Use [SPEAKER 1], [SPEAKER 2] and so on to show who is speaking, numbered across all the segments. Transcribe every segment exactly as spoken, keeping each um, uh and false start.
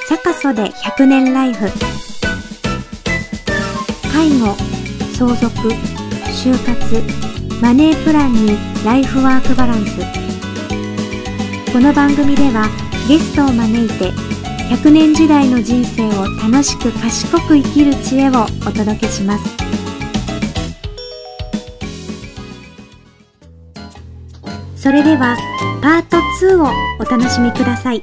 [SPEAKER 1] 坂曽でひゃくねんライフ。介護、相続、就活、マネープランにライフワークバランス。この番組ではゲストを招いてひゃくねん時代の人生を楽しく賢く生きる知恵をお届けします。それではパートツーをお楽しみください。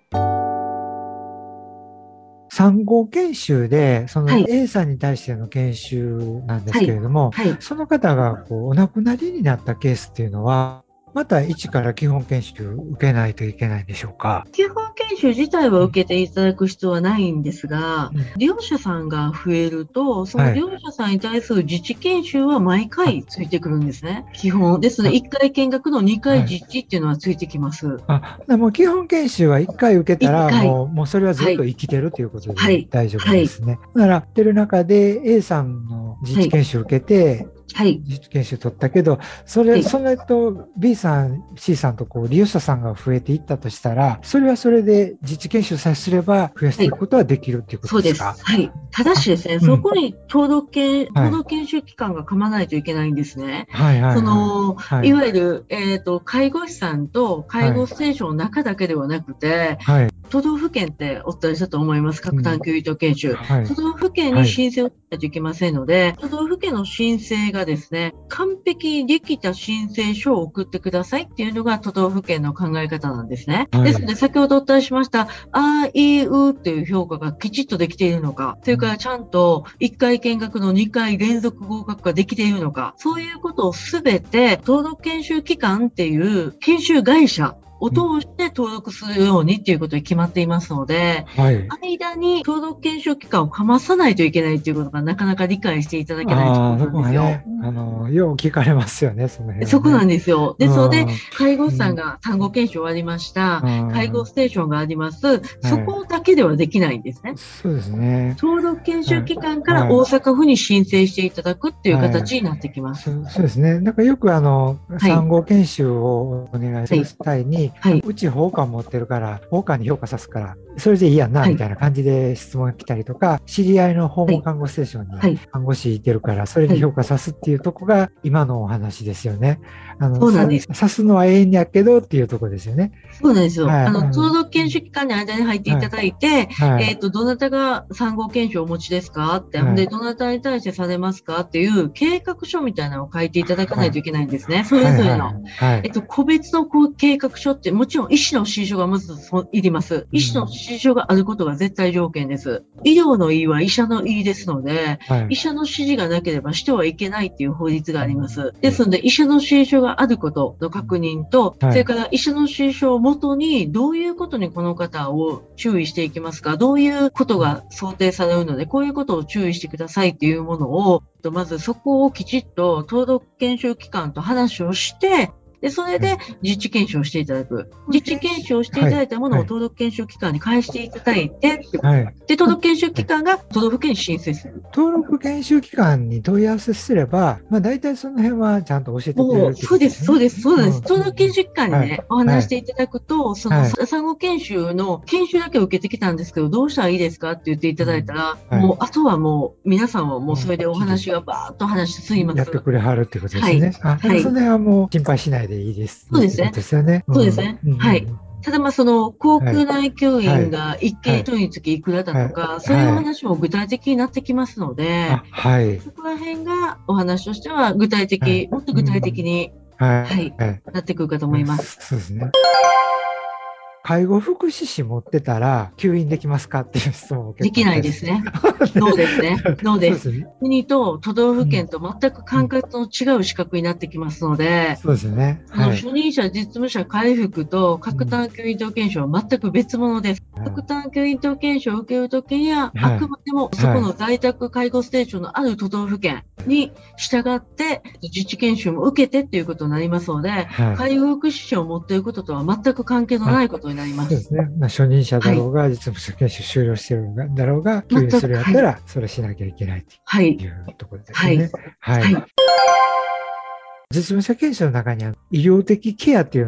[SPEAKER 2] 産後研修で、その
[SPEAKER 3] はい
[SPEAKER 2] A さんに対しての研修なんですけれども、
[SPEAKER 3] はい。
[SPEAKER 2] その方がこうお亡くなりになったケースっていうのは、また一から基本研修受けないといけないんでしょうか。
[SPEAKER 3] 基本研修自体は受けていただく必要はないんですが、
[SPEAKER 2] うん
[SPEAKER 3] 利用者さんが増えると、その利用者さんに対する自治研修は毎回ついてくるんですね。基本。ですので、いっかい見学のにかい実地っていうのはついてきます。
[SPEAKER 2] あ、でも基本研修はいっかい受けたら、
[SPEAKER 3] 一回
[SPEAKER 2] もう、もうそれはずっと生きてるということで
[SPEAKER 3] はい
[SPEAKER 2] 大丈夫ですね。だから、ってる中で A さんの自治研修受けて、
[SPEAKER 3] はい。
[SPEAKER 2] 自治研修取ったけど、それ、
[SPEAKER 3] はい
[SPEAKER 2] それと B さん、C さんとこう利用者さんが増えていったとしたら、それはそれで自治研修さえすれば増やしていくことはできるっていうこ
[SPEAKER 3] そうです。
[SPEAKER 2] とですか。
[SPEAKER 3] はい。ただしですね、
[SPEAKER 2] うん
[SPEAKER 3] そこに登録研、
[SPEAKER 2] はい
[SPEAKER 3] 登録研修機関が噛まないといけないんですね。
[SPEAKER 2] はいはいはい。
[SPEAKER 3] その、
[SPEAKER 2] はい
[SPEAKER 3] いわゆる、えっと、介護士さんと介護ステーションの中だけではなくて、
[SPEAKER 2] はい。
[SPEAKER 3] 都道府県ってお伝えしたと思います。各探究医療研修。
[SPEAKER 2] はい
[SPEAKER 3] 都道府県に申請をしないといけませんので、都道府県の申請がですね、完璧にできた申請書を送ってくださいっていうのが都道府県の考え方なんですね。
[SPEAKER 2] はい
[SPEAKER 3] ですので、先ほどお伝えしました、あいうっていう評価がきちっとできているのか、それからちゃんといっかい見学のにかい連続合格ができているのか、そういうことをすべて登録研修機関っていう研修会社を通して登録するようにっていうことに決まっていますので、
[SPEAKER 2] はい。
[SPEAKER 3] 間に登録研修期間をかまさないといけないっていうことがなかなか理解していただけないと
[SPEAKER 2] ああ、
[SPEAKER 3] こ
[SPEAKER 2] そ
[SPEAKER 3] ろなんですよ。
[SPEAKER 2] こがね、あの、よう聞かれますよね、その辺はね。
[SPEAKER 3] そこなんですよ。ですので
[SPEAKER 2] うん、
[SPEAKER 3] 介護士さんが産後研修終わりました
[SPEAKER 2] うん。
[SPEAKER 3] 介護ステーションがあります。そこだけではできないんですね。
[SPEAKER 2] そうですね。
[SPEAKER 3] 登録研修機関から
[SPEAKER 2] はい
[SPEAKER 3] 大阪府に申請していただくっていう形になってきます。
[SPEAKER 2] そうそうですね。なんかよくあの、
[SPEAKER 3] い
[SPEAKER 2] 産後研修をお願いする際に、
[SPEAKER 3] はい。
[SPEAKER 2] うち法官持ってるから、法官に評価さすから、それでいいやんな、
[SPEAKER 3] はい
[SPEAKER 2] みたいな感じで質問が来たりとか、知り合いの訪問看護ステーション
[SPEAKER 3] はい
[SPEAKER 2] に看護師いてるから、それで評価さすっていうとこが今のお話ですよね。あの、
[SPEAKER 3] そうなんです
[SPEAKER 2] ささすのはええんやけどっていうとこですよね。
[SPEAKER 3] そうなんですよ。
[SPEAKER 2] はい
[SPEAKER 3] あの、
[SPEAKER 2] うん
[SPEAKER 3] 登録研修機関に間に入っていただいて、
[SPEAKER 2] はい。
[SPEAKER 3] えっと、どなたが産後研修をお持ちですかって、
[SPEAKER 2] はい
[SPEAKER 3] で、どなたに対してされますかっていう計画書みたいなのを書いていただかないといけないんですね。それぞれの。
[SPEAKER 2] はいはいはい。
[SPEAKER 3] えっと、個別のこう計画書って、もちろん医師の指示書がまずそいります。医師の指示書があることが絶対条件です。医療の医は医者の医ですので、
[SPEAKER 2] はい
[SPEAKER 3] 医者の指示がなければしてはいけないっていう法律があります。ですので、医者の指示書があることの確認と、
[SPEAKER 2] はい
[SPEAKER 3] それから医者の指示書をもとに、どういうことにこの方を注意していきますか、どういうことが想定されるので、こういうことを注意してくださいっていうものを、まずそこをきちっと登録研修機関と話をして、で、それで実地研修をしていただく。実地研修をしていただいたものを登録研修機関に返していただいて、
[SPEAKER 2] はい。
[SPEAKER 3] で、登録研修機関が都道府県に申請する。
[SPEAKER 2] 登録研修機関に問い合わせすれば、まあ大体その辺はちゃんと教えてくれる
[SPEAKER 3] もう、
[SPEAKER 2] ってこと
[SPEAKER 3] そうです、そうです、そうなんです。
[SPEAKER 2] ん
[SPEAKER 3] 登録研修機関にね、
[SPEAKER 2] はい
[SPEAKER 3] お話していただくと、その、
[SPEAKER 2] はい
[SPEAKER 3] 産後研修の研修だけ受けてきたんですけど、どうしたらいいですかって言っていただいたら、
[SPEAKER 2] はい
[SPEAKER 3] もう、あとはもう、皆さんはもうそれでお話がバーッと話してすいます。
[SPEAKER 2] やってくれはるってことですね。あ、
[SPEAKER 3] はい
[SPEAKER 2] その辺はもう心配しないでいいです。
[SPEAKER 3] そうですね
[SPEAKER 2] ってことですよね。
[SPEAKER 3] そうですね
[SPEAKER 2] ん
[SPEAKER 3] はい。ただまあその航空内教員が一件一人につきいくらだとか、
[SPEAKER 2] はい
[SPEAKER 3] そういうお話も具体的になってきますので、
[SPEAKER 2] あ、はい。
[SPEAKER 3] そこら辺がお話としては具体的、
[SPEAKER 2] はい
[SPEAKER 3] もっと具体的に
[SPEAKER 2] はい。
[SPEAKER 3] はい
[SPEAKER 2] はい。
[SPEAKER 3] なってくるかと思います。
[SPEAKER 2] そうですね。介護福祉士持ってたら、吸引できますかっていう質問を結構
[SPEAKER 3] できないですね。ノーですね。ノーです。
[SPEAKER 2] そうですね。
[SPEAKER 3] 国と都道府県と全く管轄の違う資格になってきますので、
[SPEAKER 2] そうですね。
[SPEAKER 3] あの
[SPEAKER 2] はい。
[SPEAKER 3] 初任者、実務者、回復と各探究員等検証は全く別物です。各探究員等検証を受けるときには、
[SPEAKER 2] はい
[SPEAKER 3] あくまでもそこの在宅介護ステーションのある都道府県に従って自治研修も受けてっていうことになりますので、
[SPEAKER 2] はい。
[SPEAKER 3] 介護福祉士を持っていることとは全く関係のないことになります。
[SPEAKER 2] そうですね。まあ、初任者だろうが、実務者研修終了してるだろうが、吸引するやったら、それしなきゃいけないって
[SPEAKER 3] はい。
[SPEAKER 2] いうところですね。はい。
[SPEAKER 3] はい。
[SPEAKER 2] 実務者研修の中には医療的ケアっていうのが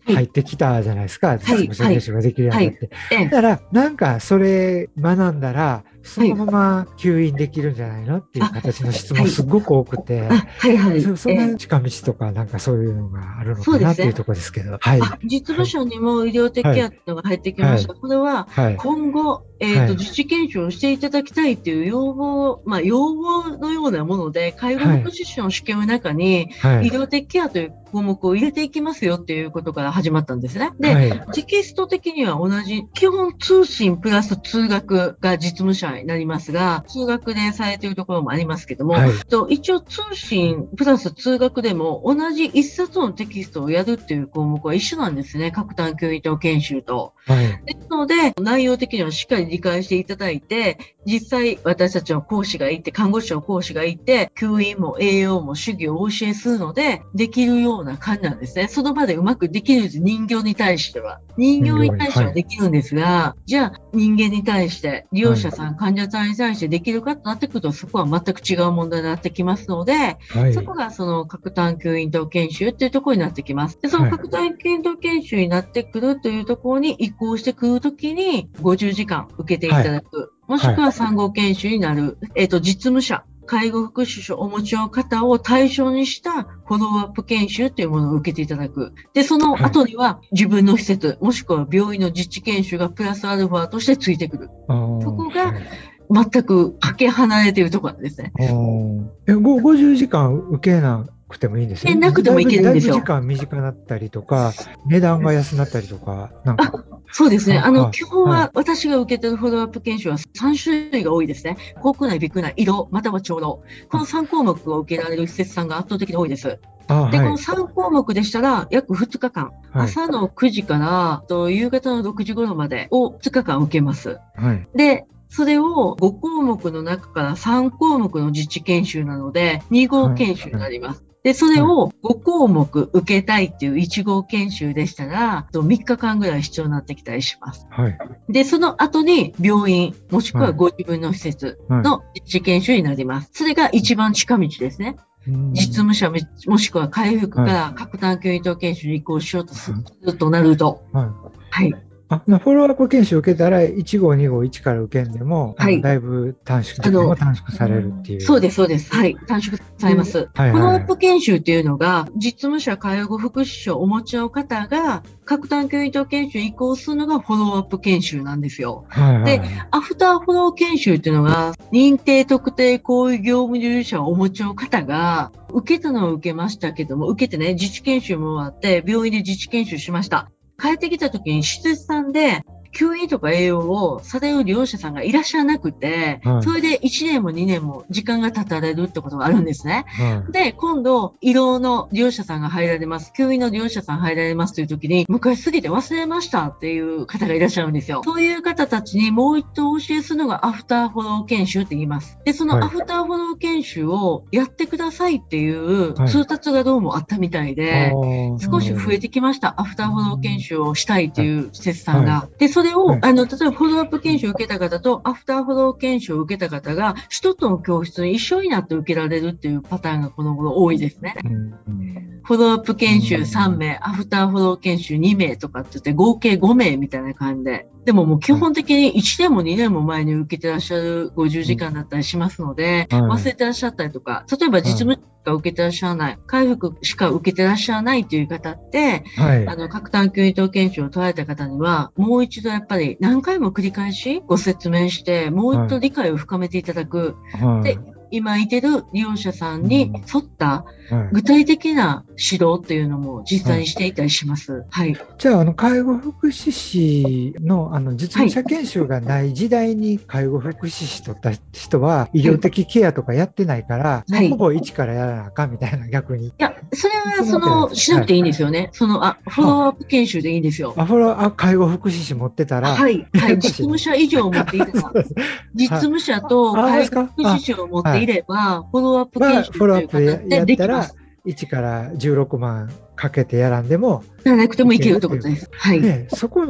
[SPEAKER 2] 入ってきたじゃないですか、実務者研修ができるようになって。
[SPEAKER 3] はい、
[SPEAKER 2] だから、なんかそれ学んだら、そのまま吸引できるんじゃないのっていう形の質問すごく多くて、
[SPEAKER 3] はいはい、
[SPEAKER 2] そ, そんな近道とかなんかそういうのがあるのかなっていうところですけど、はい、
[SPEAKER 3] 実務者にも医療的ケアというのが入ってきました。はい、これは今後、えーとはい、自治研修をしていただきたいっていう要望、まあ、要望のようなもので、介護福祉士の試験の中に、はい、医療的ケアという項目を入れていきますよっていうことから始まったんですね。で、はい、テキスト的には同じ、基本通信プラス通学が実務者になりますが、通学でされているところもありますけども、はい、と一応通信プラス通学でも同じ一冊のテキストをやるっていう項目は一緒なんですね。各単教員等研修と。はい、ですので、内容的にはしっかり理解していただいて、実際私たちの講師がいて、看護師の講師がいて、吸引も栄養も主義をお教えするので、できるような感じなんですね。その場でうまくできるんです。人形に対しては。人形に対してはできるんですが、はい、じゃあ人間に対して、利用者さん、はい、患者さんに対してできるかとなってくると、そこは全く違う問題になってきますので、はい、そこがその各単吸引等研修っていうところになってきます。で、その各単吸引等研修になってくるというところに移行してくるときに、ごじゅうじかん受けていただく。はい、もしくはさん号研修になる。えっと、実務者。介護福祉士をお持ちの方を対象にしたフォローアップ研修というものを受けていただく。で、その後には自分の施設、はい、もしくは病院の実地研修がプラスアルファとしてついてくる。そこが全くかけ離れているところなんですね。
[SPEAKER 2] え、ごじゅうじかん受けなくてもいいんですよね。
[SPEAKER 3] なくてもいけるんですよ。
[SPEAKER 2] だいぶ時間短くなったりとか、値段が安くなったりとか、なんか。
[SPEAKER 3] そうですね。あの、基本は私が受けているフォローアップ研修はさん種類が多いですね。国内、陸内、移動、または長老。このさん項目を受けられる施設さんが圧倒的に多いです。
[SPEAKER 2] あ
[SPEAKER 3] で、はい、このさん項目でしたら、約ふつかかん、はい、朝のくじからと夕方のろくじ頃までをふつかかん受けます。
[SPEAKER 2] はい、
[SPEAKER 3] で、それをご項目の中からさん項目の実地研修なので、に号研修になります。はい、で、それをご項目受けたいっていういち号研修でしたら、みっかかんぐらい必要になってきたりします。
[SPEAKER 2] はい、で、
[SPEAKER 3] その後に病院、もしくはご自分の施設の実地研修になります。それが一番近道ですね。実務者もしくは回復から各単教員等研修に移行しようとするとなると。
[SPEAKER 2] はい。
[SPEAKER 3] はい
[SPEAKER 2] あ、フォローアップ研修を受けたら、いち号、に号、いちから受けんでも、はい、だいぶ短縮、時間も短縮されるっていう。
[SPEAKER 3] そうです、そうです。はい。短縮されます。はいはいはい、フォローアップ研修っていうのが、実務者介護福祉士をお持ちの方が、各単教員等研修に移行するのがフォローアップ研修なんですよ。
[SPEAKER 2] はいはい、
[SPEAKER 3] で、アフターフォロー研修っていうのが、認定特定行為業務従事者をお持ちの方が、受けたのを受けましたけども、受けてね、自治研修も終わって、病院で自治研修しました。帰ってきた時に施設さんで吸引とか栄養をされる利用者さんがいらっしゃらなくて、はい、それでいちねんもにねんも時間が経たれるってことがあるんですね。はい、で、今度、医療の利用者さんが入られます。吸引の利用者さん入られますという時に、昔すぎて忘れましたっていう方がいらっしゃるんですよ。そういう方たちにもう一度お教えするのがアフターフォロー研修って言います。で、そのアフターフォロー研修をやってくださいっていう通達がどうもあったみたいで、はい、少し増えてきました。アフターフォロー研修をしたいっていう施設さんが。はい、で、それを、はい、あの、例えばフォローアップ研修を受けた方とアフターフォロー研修を受けた方が一つの教室に一緒になって受けられるっていうパターンがこの頃多いですね。うん、フォローアップ研修さんめい、アフターフォロー研修にめいとかって言って合計ごめいみたいな感じで。でももう基本的にいちねんもにねんも前に受けてらっしゃるごじゅうじかんだったりしますので、うん、忘れてらっしゃったりとか、例えば実務しか受けてらっしゃらない、回復しか受けてらっしゃらないという方って、はい、あの、各単吸引等研修を取られた方には、もう一度やっぱり何回も繰り返しご説明して、もう一度理解を深めていただく。はい、で、今いてる利用者さんに沿った具体的な指導っていうのも実際にしていたりします。はい。はい、
[SPEAKER 2] じゃあ、あの、介護福祉士の、あの、実務者研修がない時代に介護福祉士取った人は、医療的ケアとかやってないから、はい、ほぼ一からやらなあかんみたいな、逆に。い
[SPEAKER 3] や、それは、その、しなくていいんですよね。はい、その、あ、フォローアップ研修でいいんですよ。
[SPEAKER 2] あ、フォロー、あ、介護福祉士持ってたら。
[SPEAKER 3] はい。はい。実務者以上持っていたら。実務者と介護福祉士を持っていれば、フォローアップ研修という形でできます。
[SPEAKER 2] いちからじゅうろくまんかけてやらんでも。
[SPEAKER 3] やらなくてもいけるってことです。はい。
[SPEAKER 2] ね、そこの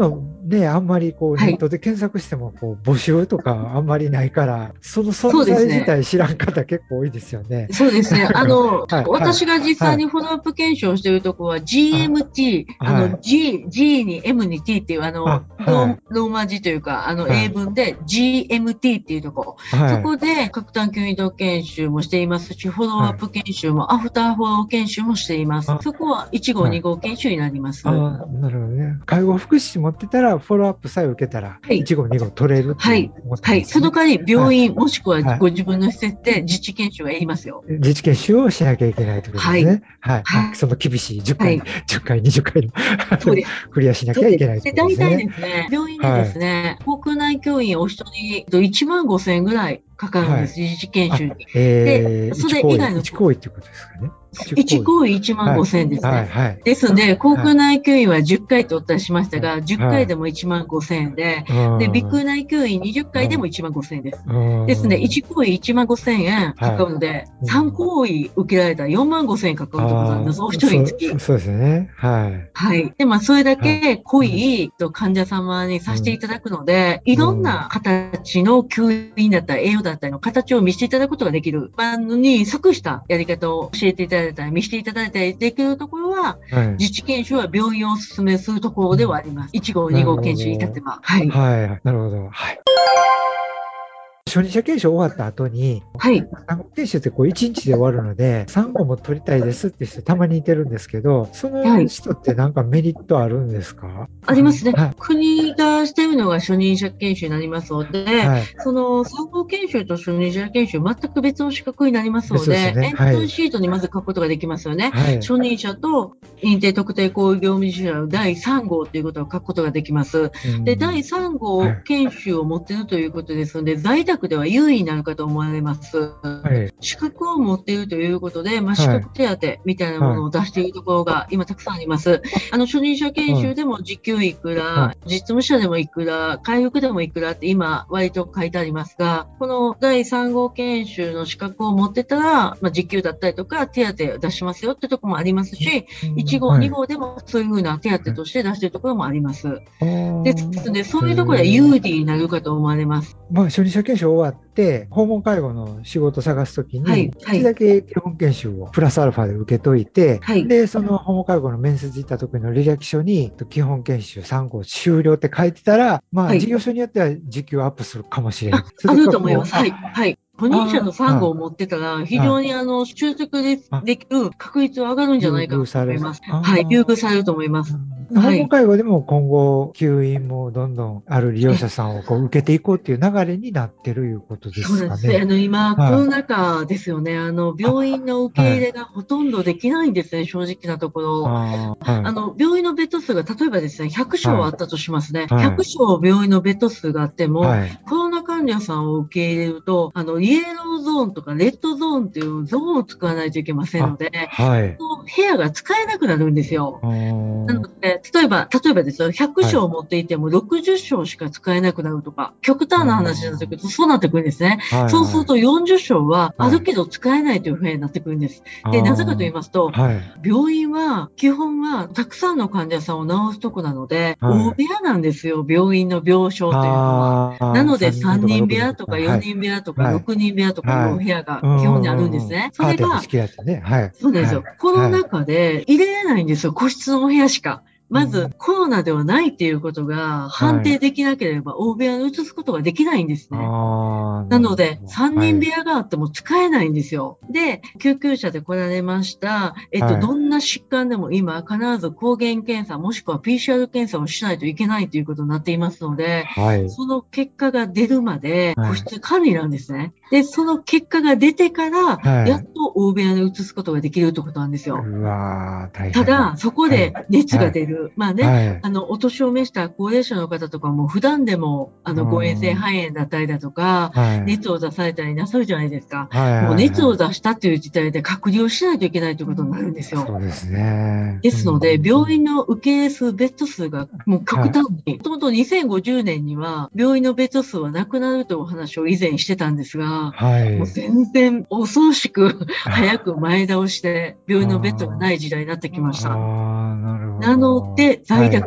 [SPEAKER 2] ね、あんまりこう
[SPEAKER 3] はい
[SPEAKER 2] ネットで検索してもこう募集とかあんまりないから、その存在
[SPEAKER 3] そうですね
[SPEAKER 2] 自体知らん方結構多いですよね。
[SPEAKER 3] そうですね。あの、
[SPEAKER 2] はい
[SPEAKER 3] 私が実際にフォローアップ検証しているところは ジーエムティー、あ
[SPEAKER 2] はい
[SPEAKER 3] の、G、G に M に T っていうあの、
[SPEAKER 2] あ
[SPEAKER 3] ロー
[SPEAKER 2] はい
[SPEAKER 3] ローマ字というか、あの、
[SPEAKER 2] はい
[SPEAKER 3] 英文で ジーエムティー っていうところ。
[SPEAKER 2] はい
[SPEAKER 3] そこで、各探究移動研修もしていますし、フォローアップ研修も、アフターフォロー研修もしています。
[SPEAKER 2] あ
[SPEAKER 3] そこはいち号、に号研修になります。
[SPEAKER 2] ああ、なるほどね。介護福祉士持ってたら、フォローアップさえ受けたら、
[SPEAKER 3] はい
[SPEAKER 2] いち号、に号取れるって
[SPEAKER 3] はい
[SPEAKER 2] 思ってますね、
[SPEAKER 3] はい。その代わり、病院、もしくは
[SPEAKER 2] はい
[SPEAKER 3] ご自分の施設で自治研修がいりますよ。
[SPEAKER 2] 自治研修をしなきゃいけないということですね。はい。
[SPEAKER 3] はい
[SPEAKER 2] その厳しいじゅっかい、
[SPEAKER 3] はい
[SPEAKER 2] じゅっかい、にじゅっかいの
[SPEAKER 3] そうです
[SPEAKER 2] クリアしなきゃいけないと
[SPEAKER 3] で、
[SPEAKER 2] いうこと
[SPEAKER 3] 大体
[SPEAKER 2] ですね。
[SPEAKER 3] ですね、病院でですね、国内教員お一人いちまんごせんえんぐらいかかるんです、自治研修に。
[SPEAKER 2] えー、
[SPEAKER 3] でそれ以外の
[SPEAKER 2] いち行為っていうことですかね。
[SPEAKER 3] いち行為いちまんごせんえんですね。
[SPEAKER 2] はい、はい。
[SPEAKER 3] ですので、国内教員はじゅっかいとお伝えしましたが、じゅっかいでもいちまんごせんえんで、で、ビッグ内教員にじゅっかいでもいちまんごせんえんです。ですので、いち行為いちまんごせんえんかかるので、
[SPEAKER 2] い
[SPEAKER 3] さん行為受けられたらよんまんごせんえんかかるということなんです、お一人につき。
[SPEAKER 2] そうそうですね。はい。
[SPEAKER 3] はい。で、まあ、それだけ濃い患者様にさせていただくので、いろんな形の吸引だったり、栄養だったりの形を見せていただくことができる。番に即したやり方を教えていただいたり、見せていただいたりできるところは、
[SPEAKER 2] はい、
[SPEAKER 3] 自治研修は病院をお勧めするところではあります。いち号、に号研修に至っては。はい。
[SPEAKER 2] はい。なるほど。はい。初日者研修終わった後に、
[SPEAKER 3] はい。
[SPEAKER 2] さん号研修ってこういちにちで終わるので、さん号も取りたいですって人たまにいてるんですけど、その人ってなんかメリットあるんですか？はい、
[SPEAKER 3] ありますね、
[SPEAKER 2] はい。
[SPEAKER 3] 国がしているのが初任者研修になりますので、はい、そのさん号研修と初任者研修全く別の資格になりますので、でね、エントリーシートにまず書くことができますよね。はい、初任者と認定特定行為業務実習のだいさん号ということを書くことができます。で、だいさん号研修を持っているということですので、在宅では優位になるかと思われます。はい、資格を持っているということで、まあ、資格手当みたいなものを出しているところが今たくさんあります。あの、初任者研修でも時給いくら、実務者でもいくら、回復でもいくらって今割と書いてありますが、このだいさん号研修の資格を持ってたら、まあ、時給だったりとか手当を出しますよってところもありますし、いち号、に号でもそういうふうな手当として出しているところもあります。ですので、そういうところで有利になるかと思われます。
[SPEAKER 2] まあ、初任者研修終わって、訪問介護の仕事を探すときに、はい、
[SPEAKER 3] はい、
[SPEAKER 2] 一つだけ基本研修をプラスアルファで受けといて、
[SPEAKER 3] はい、
[SPEAKER 2] で、その訪問介護の面接行った時の履歴書に、基本研修さん号終了って書いてたら、まあ、はい、事業所によっては時給アップするかもしれない。
[SPEAKER 3] あ、あると思います。はい。はい。初任者のさん号を持ってたら、非常にあの、習得でできる確率は上がるんじゃないかと思います。はい。優遇されると思います。
[SPEAKER 2] 訪問介護でも今後、吸引もどんどんある利用者さんをこう受けていこうっていう流れになってるいうことですかね。
[SPEAKER 3] そうですね。あの、今、コロナ禍ですよね。あの、病院の受け入れがほとんどできないんですね、正直なところ。あの、病院のベッド数が例えばですね、ひゃく床あったとしますね。ひゃく床病院のベッド数があっても、コロナ患者さんを受け入れると、あの、イエローゾーンとかレッドゾーンっていうゾーンを使わないといけませんので、はい、部屋が使えなくなるんですよ。なので、例えば、例えばですよ、ひゃく床を持っていてもろくじゅう床しか使えなくなるとか、極端な話になってくるとそうなってくるんですね。はいはい、そうするとよんじゅう床はあるけど使えないというふうになってくるんです。で、なぜかと言いますと、はい、病院は基本はたくさんの患者さんを治すとこなので、はい、大部屋なんですよ、病院の病床というのは。なのでさんにん部屋とかよにん部屋とかろくにん部屋とかのお部屋が基本にあるんですね。それが、そうですよ。コロナ禍で入れれないんですよ、個室のお部屋しか。まず、コロナではないっていうことが判定できなければ、大部屋に移すことができないんですね。なので、さんにん部屋があっても使えないんですよ。で、救急車で来られました。えっと、どんな疾患でも今、必ず抗原検査、もしくは ピーシーアール 検査をしないといけないということになっていますので、その結果が出るまで、個室管理なんですね。で、その結果が出てから、やっと大部屋に移すことができるということなんですよ。
[SPEAKER 2] うわー、大変。
[SPEAKER 3] ただ、そこで熱が出る。まあね、はい、あの、お年を召した高齢者の方とかも普段でも、あの、誤嚥性肺炎だったりだとか、はい、熱を出されたりなさるじゃないですか。はいはいはい、もう熱を出したっていう事態で隔離をしないといけないということになるんですよ。
[SPEAKER 2] そうですね。
[SPEAKER 3] ですので、病院の受け入れ数、ベッド数がもう極端に、もともとにせんごじゅうねんには病院のベッド数はなくなるというお話を以前してたんですが、はい、もう全然恐ろしく早く前倒して病院のベッドがない時代になってきました。
[SPEAKER 2] あなるほど。
[SPEAKER 3] なので、在宅に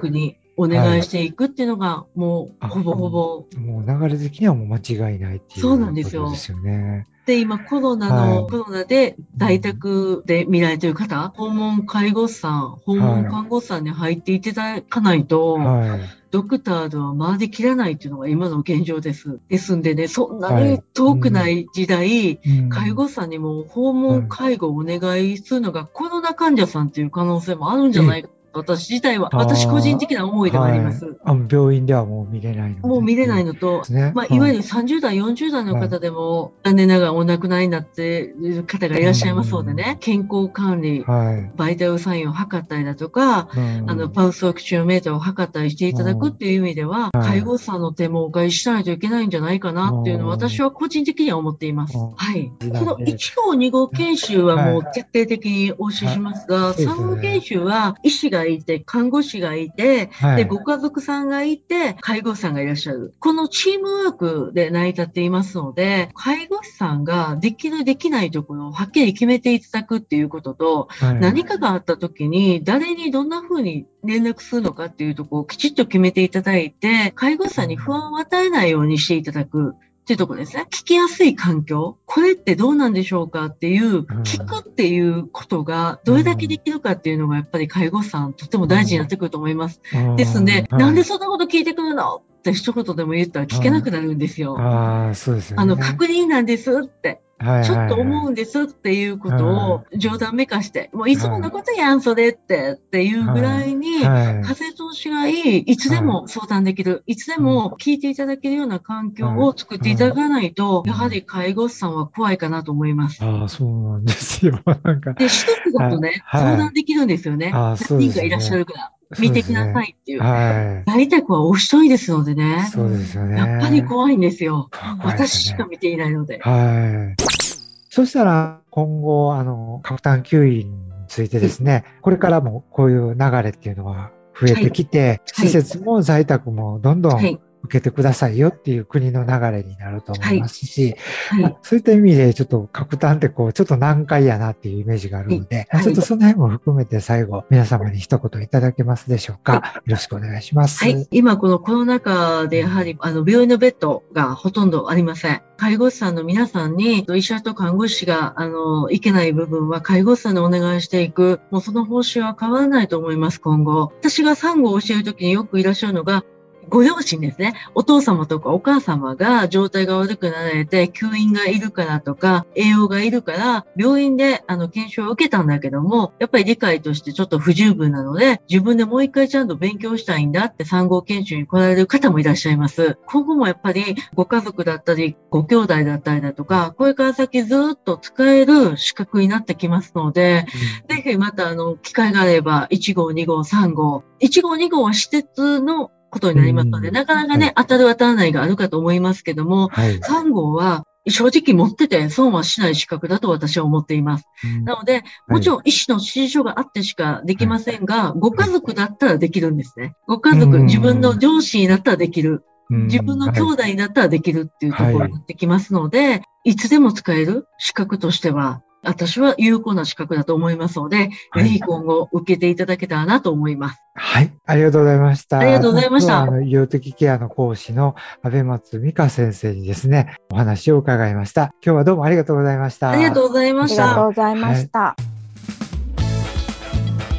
[SPEAKER 3] お願いしていくっていうのが、もう、ほぼほぼ。
[SPEAKER 2] もう流れ的にはもう間違いないっていう。
[SPEAKER 3] そうなんですよ。
[SPEAKER 2] ことですよね。
[SPEAKER 3] で、今コロナの、はい、コロナで在宅で見られている方、訪問介護士さん、訪問看護師さんに入っていただかないと、はい、ドクターでは回りきらないっていうのが今の現状です。ですんでね、そんなに遠くない時代、はいうん、介護士さんにも訪問介護をお願いするのがコロナ患者さんっていう可能性もあるんじゃないか。私自体は、私個人的な思いではあります。はい、
[SPEAKER 2] あ病院ではもう見れないので。
[SPEAKER 3] もう見れないのと、ね、まあ、いわゆるさんじゅう代、よんじゅう代の方でも、はい、残念ながらお亡くなりになっている方がいらっしゃいますのでね、うん、健康管理、はい、バイタルサインを測ったりだとか、うん、あの、パルスオキシメーターを測ったりしていただくっていう意味では、うん、介護士さんの手もお借りしないといけないんじゃないかなっていうのを私は個人的には思っています。うん、はい。このいち号、に号研修はもう徹底的にお教えしますが、はい、さん号研修は医師がいて、看護師がいて、はい、で、ご家族さんがいて、介護士さんがいらっしゃる。このチームワークで成り立っていますので、介護士さんができる、できないところをはっきり決めていただくっていうことと、はい、何かがあった時に誰にどんな風に連絡するのかっていうところをきちっと決めていただいて、介護士さんに不安を与えないようにしていただく。っていうところですね。聞きやすい環境。これってどうなんでしょうかっていう、聞くっていうことがどれだけできるかっていうのがやっぱり介護士さんとても大事になってくると思います。ですので、なんでそんなこと聞いてくるのって一言でも言ったら聞けなくなるんですよ。
[SPEAKER 2] ああ、そうですよね。
[SPEAKER 3] あの、確認なんですって。ちょっと思うんですっていうことを冗談めかして、もういつものことやん、それって、っていうぐらいに、風通しがいい、いつでも相談できる、いつでも聞いていただけるような環境を作っていただかないと、やはり介護士さんは怖いかなと思います。
[SPEAKER 2] ああ、そうなんですよ。なんか。
[SPEAKER 3] で、一つだとね、相談できるんですよね。何人かいらっしゃるから。見てくださいっていう。はい。在宅はお一人ですのでね。
[SPEAKER 2] そうですよね。
[SPEAKER 3] やっぱり怖いんですよ。私しか見ていないので。
[SPEAKER 2] はい。そしたら、今後、あの、カフタン吸引についてですね、これからもこういう流れっていうのは増えてきて、はい、施設も在宅もどんどん、はい受けてくださいよっていう国の流れになると思いますし、はいはい、そういった意味でちょっと核炭ってこうちょっと難解やなっていうイメージがあるので、はい、ちょっとその辺も含めて最後皆様に一言いただけますでしょうか。はい、よろしくお願いします。
[SPEAKER 3] はい、今このコロナ禍でやはりあの病院のベッドがほとんどありません。介護士さんの皆さんに医者と看護師があのいけない部分は介護士さんにお願いしていく。もうその方針は変わらないと思います今後。私が産後を教えるときによくいらっしゃるのがご両親ですね。お父様とかお母様が状態が悪くなられて、吸引がいるからとか、栄養がいるから、病院であの検証を受けたんだけども、やっぱり理解としてちょっと不十分なので、自分でもう一回ちゃんと勉強したいんだって産後研修に来られる方もいらっしゃいます。今後もやっぱりご家族だったり、ご兄弟だったりだとか、これから先ずっと使える資格になってきますので、うん、ぜひまたあの、機会があれば、いち号、に号、さん号。いち号、に号は施設のことになりますので、なかなかね、はい、当たる当たらないがあるかと思いますけども、はい、さん号は正直持ってて損はしない資格だと私は思っています。うん、なので、もちろん医師の指示書があってしかできませんが、はい、ご家族だったらできるんですね。ご家族、自分の上司になったらできる。自分の兄弟になったらできるっていうところになってきますので、はい、いつでも使える資格としては、私は有効な資格だと思いますので、はい、ぜひ今後受けていただけたらなと思います。
[SPEAKER 2] はい。ありがとうございました。
[SPEAKER 3] ありがとうございました。
[SPEAKER 2] あの、医療的ケアの講師の安倍松美香先生にですね、お話を伺いました。今日はどうもありがとうございました。
[SPEAKER 3] ありがとうございました。
[SPEAKER 1] ありがとうございました。はい、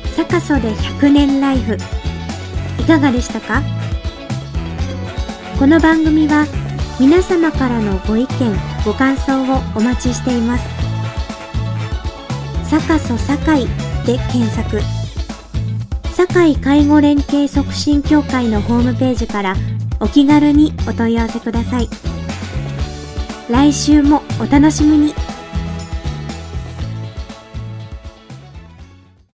[SPEAKER 1] サカソでひゃくねんライフ、いかがでしたか？この番組は皆様からのご意見、ご感想をお待ちしています。サカソ堺で検索。堺介護連携促進協会のホームページからお気軽にお問い合わせください。来週もお楽しみに。